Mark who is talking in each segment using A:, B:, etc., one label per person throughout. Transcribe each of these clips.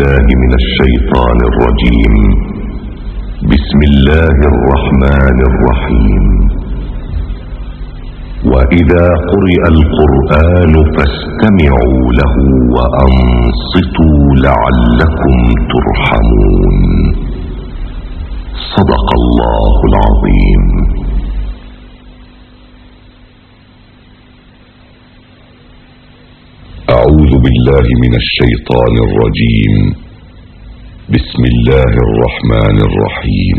A: بالله من الشيطان الرجيم. بسم الله الرحمن الرحيم. وإذا قرئ القرآن فاستمعوا له وأنصتوا لعلكم ترحمون. صدق الله العظيم.
B: أعوذ بالله من الشيطان الرجيم. بسم الله الرحمن الرحيم.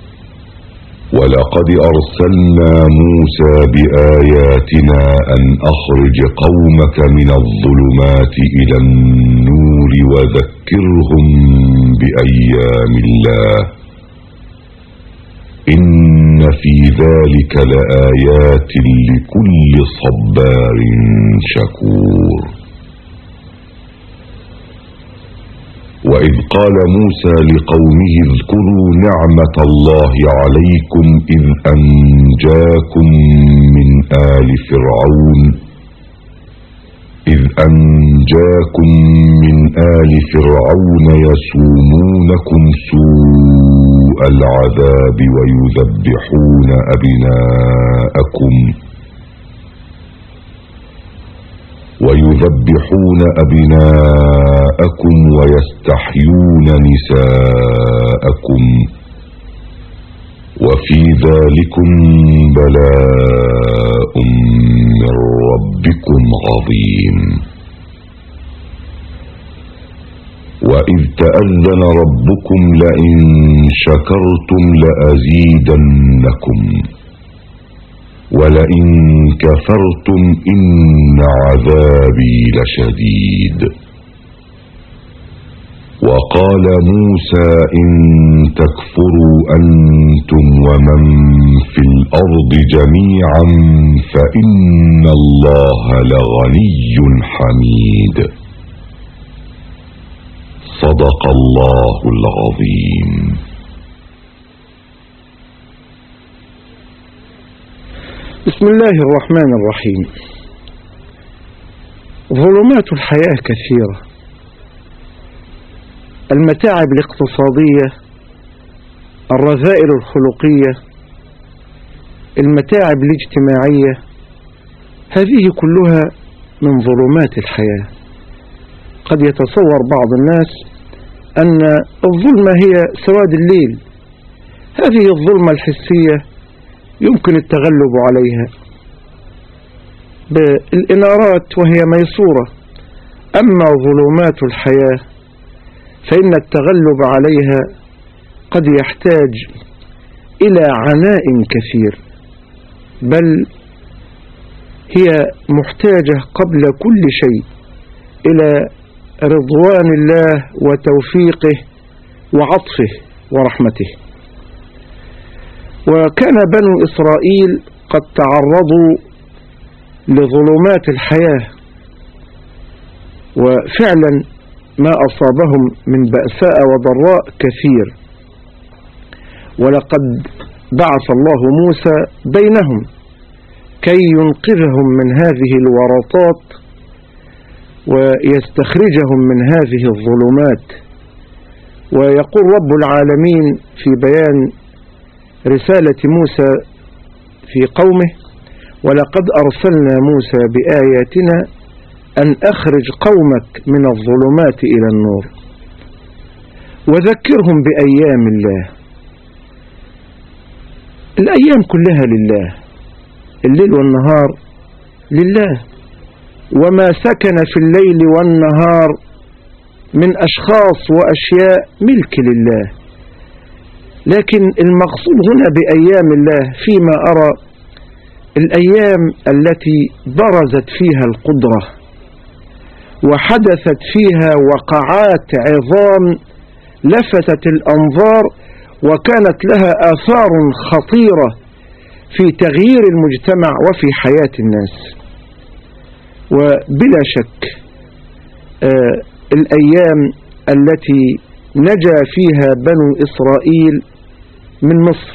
B: ولقد أرسلنا موسى بآياتنا أن أخرج قومك من الظلمات إلى النور وذكرهم بأيام الله إن في ذلك لآيات لكل صبار شكور. وإذ قال موسى لقومه اذكروا نعمة الله عليكم إذ أنجاكم من آل فرعون يسومونكم سوء العذاب ويذبحون أبناءكم ويستحيون نساءكم وفي ذلكم بلاء من ربكم عظيم. وإذ تأذن ربكم لئن شكرتم لأزيدنكم ولئن كفرتم إن عذابي لشديد. وقال موسى إن تكفروا أنتم ومن في الأرض جميعا فإن الله لغني حميد. صدق الله العظيم.
C: بسم الله الرحمن الرحيم. ظلمات الحياة كثيرة، المتاعب الاقتصادية، الرذائل الخلقية، المتاعب الاجتماعية، هذه كلها من ظلمات الحياة. قد يتصور بعض الناس أن الظلمة هي سواد الليل، هذه الظلمة الحسية يمكن التغلب عليها بالإنارات وهي ميسورة، أما ظلمات الحياة فإن التغلب عليها قد يحتاج إلى عناء كثير، بل هي محتاجة قبل كل شيء إلى رضوان الله وتوفيقه وعطفه ورحمته. وكان بنو إسرائيل قد تعرضوا لظلمات الحياة، وفعلا ما أصابهم من بأساء وضراء كثير، ولقد بعث الله موسى بينهم كي ينقذهم من هذه الورطات ويستخرجهم من هذه الظلمات. ويقول رب العالمين في بيان رسالة موسى في قومه: ولقد أرسلنا موسى بآياتنا أن أخرج قومك من الظلمات إلى النور وذكرهم بأيام الله. الأيام كلها لله، الليل والنهار لله، وما سكن في الليل والنهار من أشخاص وأشياء ملك لله. لكن المقصود هنا بأيام الله فيما أرى الأيام التي برزت فيها القدرة وحدثت فيها وقعات عظام لفتت الأنظار وكانت لها آثار خطيرة في تغيير المجتمع وفي حياة الناس. وبلا شك الأيام التي نجا فيها بنو إسرائيل من مصر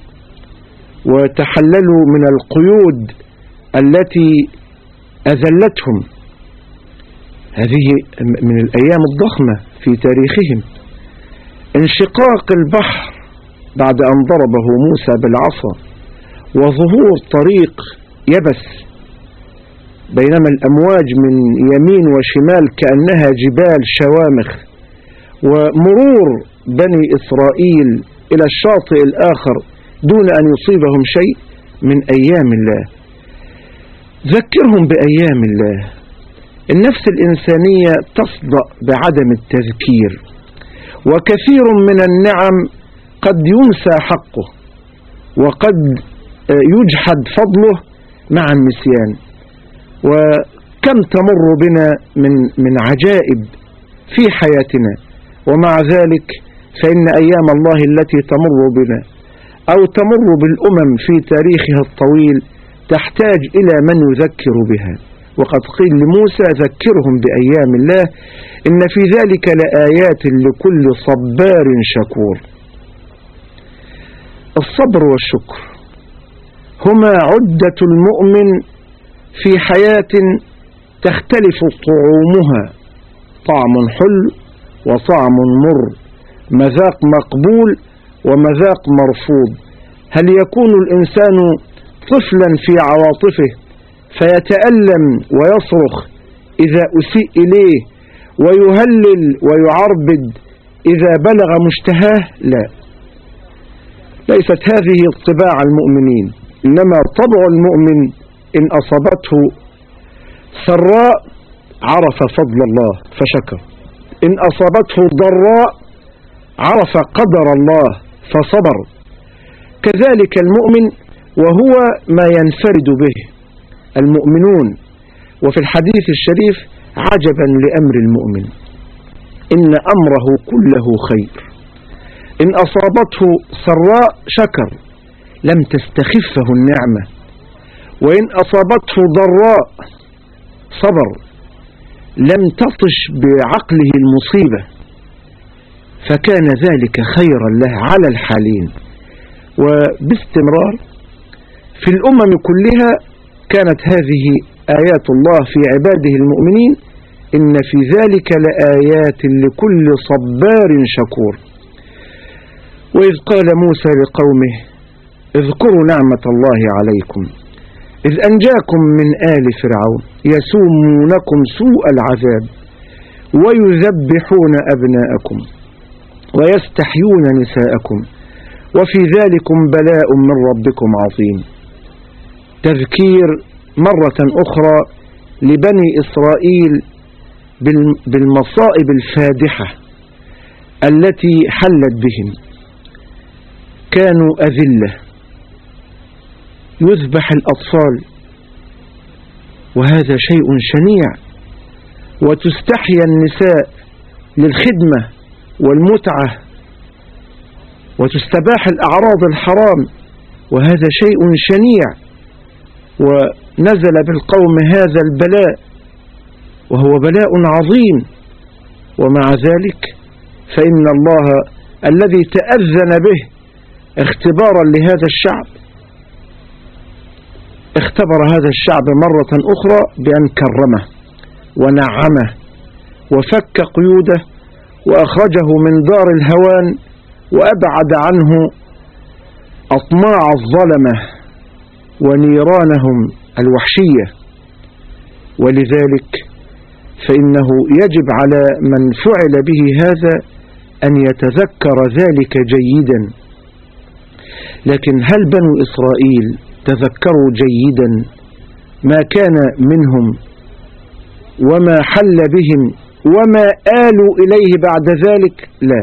C: وتحللوا من القيود التي أذلتهم هذه من الأيام الضخمة في تاريخهم. انشقاق البحر بعد أن ضربه موسى بالعصا وظهور طريق يبس بينما الأمواج من يمين وشمال كأنها جبال شوامخ، ومرور بني إسرائيل إلى الشاطئ الآخر دون أن يصيبهم شيء من أيام الله. ذكرهم بأيام الله. النفس الإنسانية تصدأ بعدم التذكير، وكثير من النعم قد ينسى حقه وقد يجحد فضله مع النسيان. وكم تمر بنا من عجائب في حياتنا، ومع ذلك فإن أيام الله التي تمر بنا أو تمر بالأمم في تاريخها الطويل تحتاج إلى من يذكر بها. وقد قيل لموسى ذكرهم بأيام الله إن في ذلك لآيات لكل صبار شكور. الصبر والشكر هما عدة المؤمن في حياة تختلف طعومها، طعم حلو وطعم مر، مذاق مقبول ومذاق مرفوض. هل يكون الإنسان طفلا في عواطفه فيتألم ويصرخ إذا أسيء إليه ويهلل ويعربد إذا بلغ مشتهاه؟ لا، ليست هذه طباع المؤمنين، إنما طبع المؤمن إن أصابته سراء عرف فضل الله فشكر، إن أصابته ضراء عرف قدر الله فصبر. كذلك المؤمن، وهو ما ينفرد به المؤمنون. وفي الحديث الشريف عجبا لأمر المؤمن إن أمره كله خير، إن أصابته سراء شكر لم تستخفه النعمة، وإن أصابته ضراء صبر لم تطش بعقله المصيبة، فكان ذلك خيرا له على الحالين. وباستمرار في الأمم كلها كانت هذه آيات الله في عباده المؤمنين، إن في ذلك لآيات لكل صبار شكور. وإذ قال موسى لقومه اذكروا نعمة الله عليكم إذ أنجاكم من آل فرعون يسومونكم سوء العذاب ويذبحون أبناءكم ويستحيون نساءكم وفي ذلكم بلاء من ربكم عظيم. تذكير مرة أخرى لبني إسرائيل بالمصائب الفادحة التي حلت بهم. كانوا أذلة، يذبح الأطفال وهذا شيء شنيع، وتستحيا النساء للخدمة والمتعة، وتستباح الأعراض الحرام وهذا شيء شنيع. ونزل بالقوم هذا البلاء وهو بلاء عظيم، ومع ذلك فإن الله الذي تأذن به اختبارا لهذا الشعب اختبر هذا الشعب مرة أخرى بأن كرمه ونعمه وفك قيوده وأخرجه من دار الهوان وأبعد عنه أطماع الظلمة ونيرانهم الوحشية. ولذلك فإنه يجب على من فعل به هذا أن يتذكر ذلك جيدا. لكن هل بنو إسرائيل تذكروا جيدا ما كان منهم وما حل بهم وما آلوا إليه بعد ذلك؟ لا،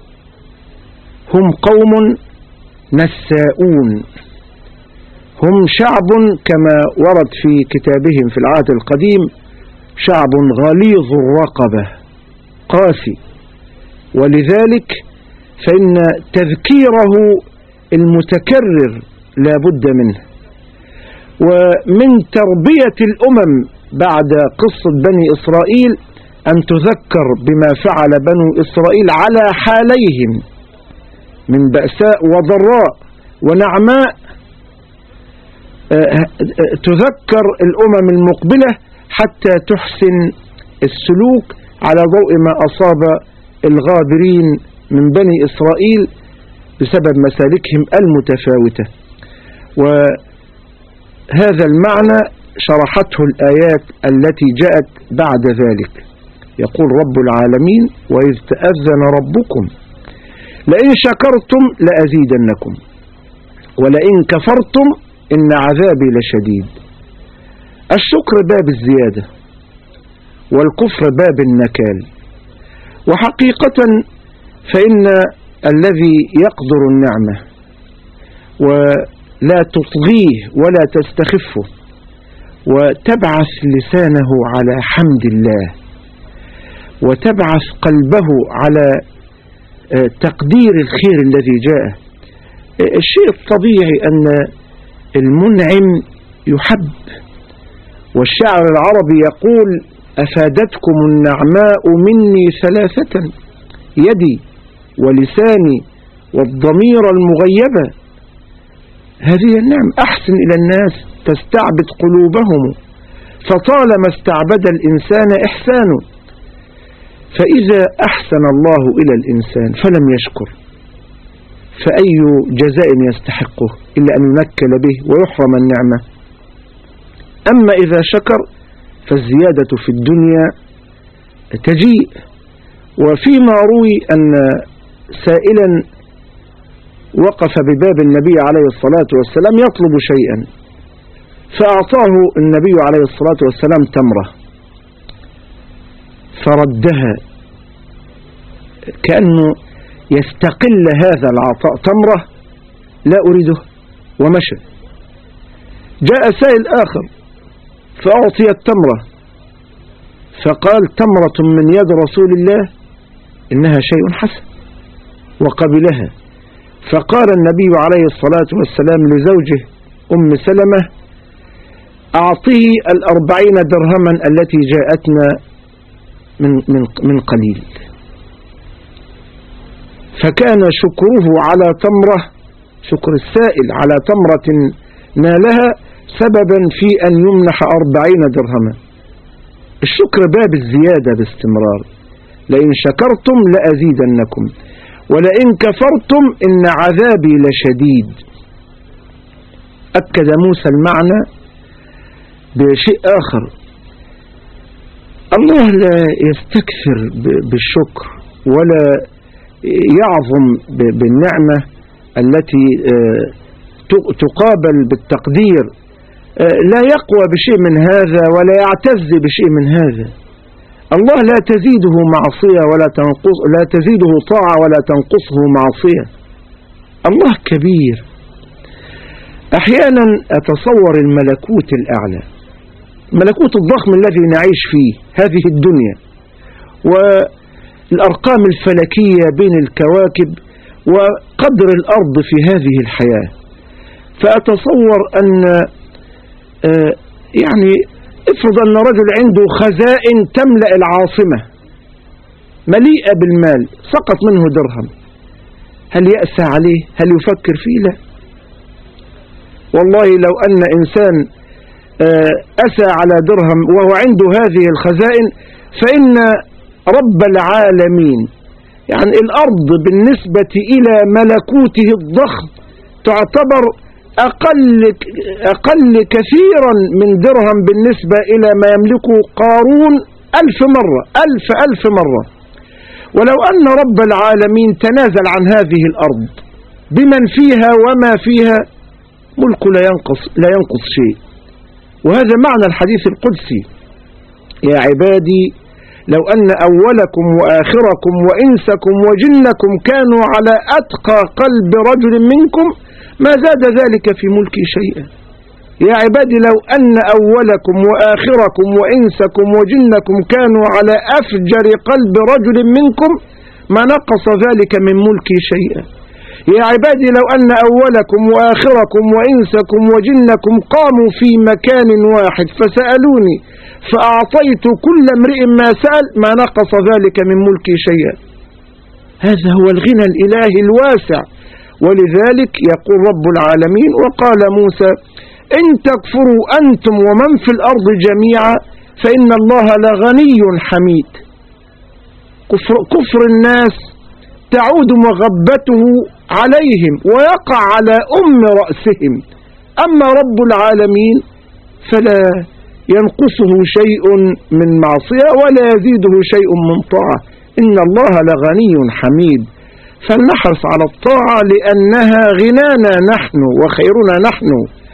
C: هم قوم نساؤون، هم شعب كما ورد في كتابهم في العهد القديم شعب غليظ الرقبة قاسي. ولذلك فإن تذكيره المتكرر لا بد منه. ومن تربية الأمم بعد قصة بني إسرائيل أن تذكر بما فعل بنو إسرائيل على حاليهم من بأساء وضراء ونعماء. تذكر الأمم المقبلة حتى تحسن السلوك على ضوء ما أصاب الغابرين من بني إسرائيل بسبب مسالكهم المتفاوتة. وهذا المعنى شرحته الآيات التي جاءت بعد ذلك. يقول رب العالمين: وإذ تأذن ربكم لئن شكرتم لأزيدنكم ولئن كفرتم إن عذابي لشديد. الشكر باب الزيادة والكفر باب النكال. وحقيقة فإن الذي يقدر النعمة ولا تطغيه ولا تستخفه وتبعث لسانه على حمد الله وتبعث قلبه على تقدير الخير الذي جاء، الشيء الطبيعي أن المنعم يحب. والشاعر العربي يقول: أفادتكم النعماء مني ثلاثة: يدي ولساني والضمير المغيبة. هذه النعم أحسن إلى الناس تستعبد قلوبهم، فطالما استعبد الإنسان إحسانه. فإذا أحسن الله إلى الإنسان فلم يشكر فأي جزاء يستحقه إلا أن ينكل به ويحرم النعمة. أما إذا شكر فالزيادة في الدنيا تجيء. وفيما روي أن سائلا وقف بباب النبي عليه الصلاة والسلام يطلب شيئا، فأعطاه النبي عليه الصلاة والسلام تمرة فردها كأنه يستقل هذا العطاء، تمرة لا أريده، ومشى. جاء سائل آخر فأعطي التمرة فقال: تمرة من يد رسول الله إنها شيء حسن، وقبلها. فقال النبي عليه الصلاة والسلام لزوجه أم سلمة: أعطيه 40 درهما التي جاءتنا من قليل. فكان شكره على تمرة، شكر السائل على تمرة نالها، سببا في أن يمنح 40 درهما. الشكر باب الزيادة باستمرار. لئن شكرتم لأزيدنكم ولئن كفرتم إن عذابي لشديد. أكد موسى المعنى بشيء آخر: الله لا يستكثر بالشكر ولا يعظم بالنعمة التي تقابل بالتقدير، لا يقوى بشيء من هذا ولا يعتز بشيء من هذا. الله لا تزيده معصية لا تزيده طاعة ولا تنقصه معصية. الله كبير. أحيانا أتصور الملكوت الأعلى، الملكوت الضخم الذي نعيش فيه هذه الدنيا، والأرقام الفلكية بين الكواكب، وقدر الأرض في هذه الحياة. فأتصور أن يعني افرض أن رجل عنده خزائن تملأ العاصمة مليئة بالمال، سقط منه درهم، هل يأسى عليه؟ هل يفكر فيه؟ لا والله. لو أن إنسان أسى على درهم وهو عنده هذه الخزائن، فإن رب العالمين يعني الأرض بالنسبة إلى ملكوته الضخم تعتبر أقل كثيرا من درهم بالنسبة إلى ما يملكه قارون 1000 مرة، 1000 مرة. ولو أن رب العالمين تنازل عن هذه الأرض بمن فيها وما فيها، ملكه لا ينقص شيء. وهذا معنى الحديث القدسي: يا عبادي لو أن أولكم وآخركم وإنسكم وجنكم كانوا على أتقى قلب رجل منكم ما زاد ذلك في ملكي شيئا. يا عبادي لو أن أولكم وآخركم وإنسكم وجنكم كانوا على أفجر قلب رجل منكم ما نقص ذلك من ملكي شيئا. يا عبادي لو أن أولكم وآخركم وإنسكم وجنكم قاموا في مكان واحد فسألوني فأعطيت كل امرئ ما سأل ما نقص ذلك من ملكي شيئا. هذا هو الغنى الإلهي الواسع. ولذلك يقول رب العالمين: وقال موسى إن تكفروا أنتم ومن في الأرض جميعا فإن الله لغني حميد. كفر الناس تعود مغبته عليهم ويقع على رأسهم، أما رب العالمين فلا ينقصه شيء من معصية ولا يزيده شيء من طاعة. إن الله لغني حميد. فلنحرص على الطاعة لأنها غنانا نحن وخيرنا نحن،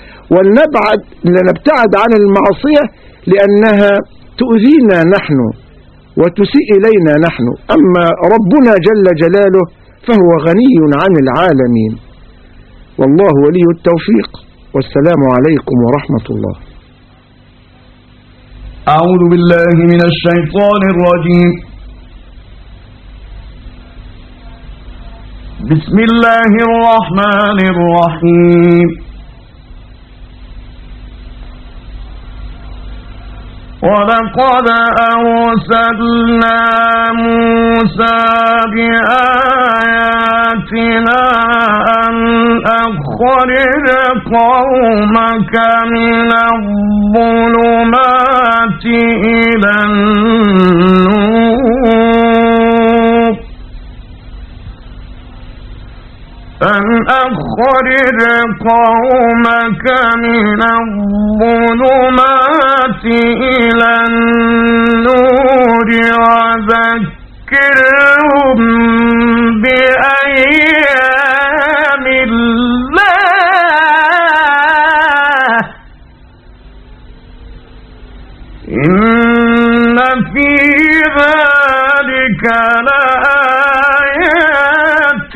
C: ولنبتعد عن المعصية لأنها تؤذينا نحن وتسيء إلينا نحن. أما ربنا جل جلاله فهو غني عن العالمين، والله ولي التوفيق. والسلام عليكم ورحمة الله.
D: أعوذ بالله من الشيطان الرجيم. بسم الله الرحمن الرحيم. ولقد أرسلنا موسى بآياتنا أن أخرج قومك من الظلمات إلى النور، أن أخرج قومك من الظلمات إلى النور وذكرهم بأيام الله، إن في ذلك لآيات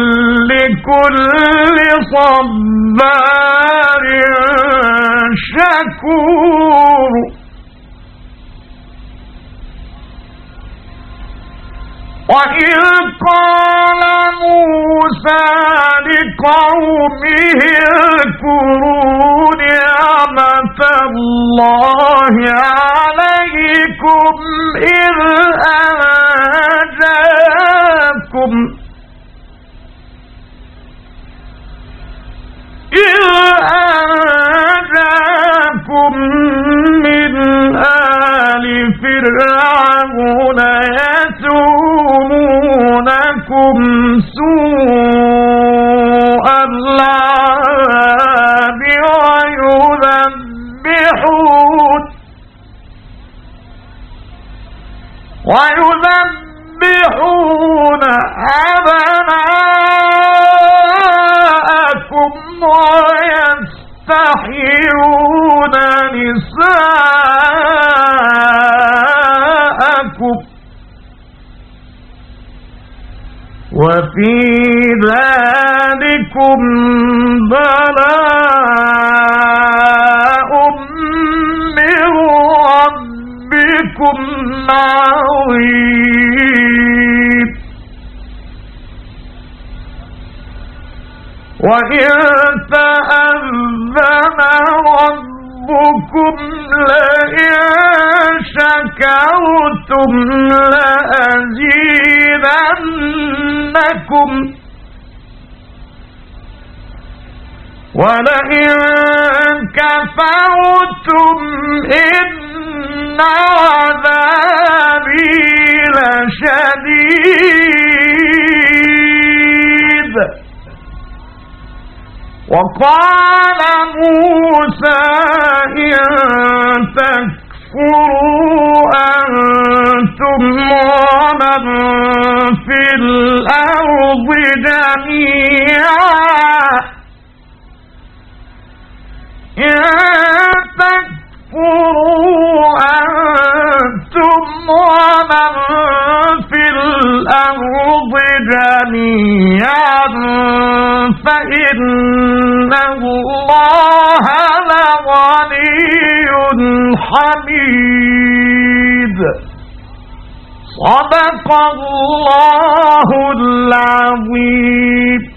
D: لكل صبار شكور. وإذ قال موسى لقومه اذكروا نعمة الله عليكم إذ أنجاكم من آل فرعون يسومونكم سوء العذاب ويذبحون أبناءكم ويستحيون نساءكم، وفي ذلكم بلاء من ربكم عظيم. وإذ تأذن ربكم لئن شكرتم لأزيدنكم ولئن كفرتم إن عذابي لشديد. وقال موسى إن تكفروا أنتم ومن في الأرض جميعا فإن الله لغني حميد. صدق الله العظيم.